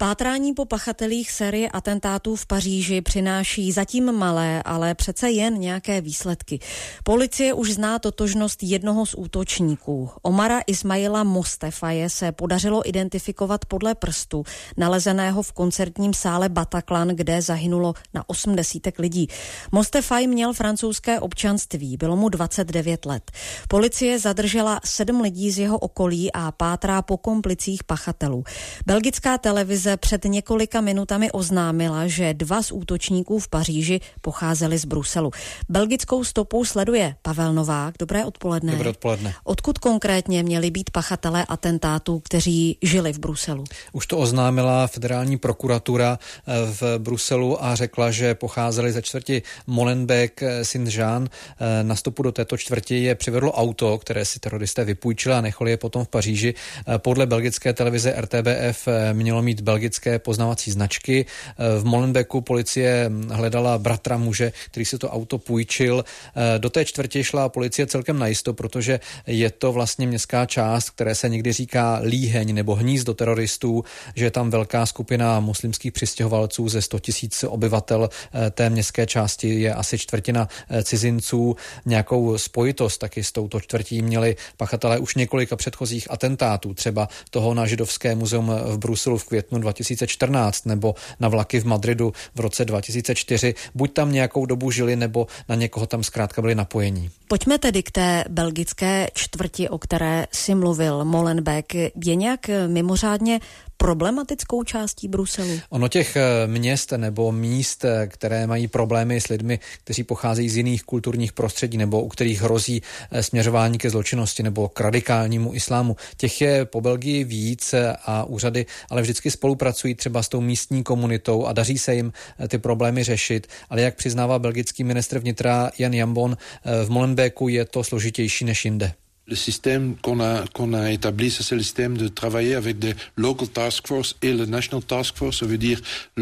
Pátrání po pachatelích série atentátů v Paříži přináší zatím malé, ale přece jen nějaké výsledky. Policie už zná totožnost jednoho z útočníků. Omara Ismaila Mostefaje se podařilo identifikovat podle prstu, nalezeného v koncertním sále Bataclan, kde zahynulo na 80 lidí. Mostefaj měl francouzské občanství, bylo mu 29 let. Policie zadržela 7 lidí z jeho okolí a pátrá po komplicích pachatelů. Belgická televize před několika minutami oznámila, že 2 z útočníků v Paříži pocházeli z Bruselu. Belgickou stopu sleduje Pavel Novák. Dobré odpoledne. Dobré odpoledne. Odkud konkrétně měli být pachatelé atentátů, kteří žili v Bruselu? Už to oznámila federální prokuratura v Bruselu a řekla, že pocházeli ze čtvrti Molenbeek Saint-Jean. Na stopu do této čtvrti je přivedlo auto, které si teroristé vypůjčili a nechali je potom v Paříži. Podle belgické televize RTBF mělo mít belgické poznávací značky. V Molenbeeku policie hledala bratra muže, který si to auto půjčil. Do té čtvrti šla policie celkem najisto, protože je to vlastně městská část, které se někdy říká líheň nebo hnízdo teroristů, že je tam velká skupina muslimských přistěhovalců ze 100 000 obyvatel té městské části, je asi čtvrtina cizinců. Nějakou spojitost taky s touto čtvrtí měli pachatelé už několika předchozích atentátů, třeba toho na židovské muzeum v Bruselu v květnu 2014 nebo na vlaky v Madridu v roce 2004. Buď tam nějakou dobu žili, nebo na někoho tam zkrátka byli napojení. Pojďme tedy k té belgické čtvrti, o které si mluvil, Molenbeek. Je nějak mimořádně problematickou částí Bruselu? Ono těch měst nebo míst, které mají problémy s lidmi, kteří pocházejí z jiných kulturních prostředí nebo u kterých hrozí směřování ke zločinnosti nebo k radikálnímu islámu, těch je po Belgii víc a úřady ale vždycky spolupracují třeba s tou místní komunitou a daří se jim ty problémy řešit, ale jak přiznává belgický ministr vnitra Jan Jambon, v Molenbeeku je to složitější než jinde. Le système qu'on a établi, c'est le système de travailler avec des local task force et le national task force, ça veut dire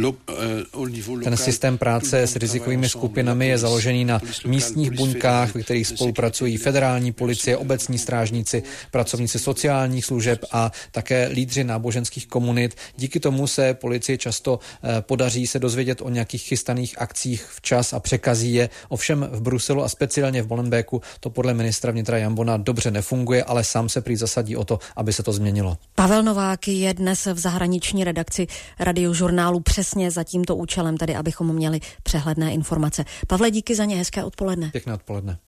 au niveau local. Ten systém práce s rizikovými skupinami je založený na místních buňkách, ve kterých spolupracují federální policie, obecní strážníci, pracovníci sociálních služeb a také lídři náboženských komunit. Díky tomu se policii často podaří se dozvědět o nějakých chystaných akcích včas a překazí je. Ovšem v Bruselu a speciálně v Molenbeeku to podle ministra vnitra Jambona dobře nefunguje, ale sám se prý zasadí o to, aby se to změnilo. Pavel Novák je dnes v zahraniční redakci Radiožurnálu přesně za tímto účelem, tedy abychom měli přehledné informace. Pavle, díky za ně, hezké odpoledne. Pěkné odpoledne.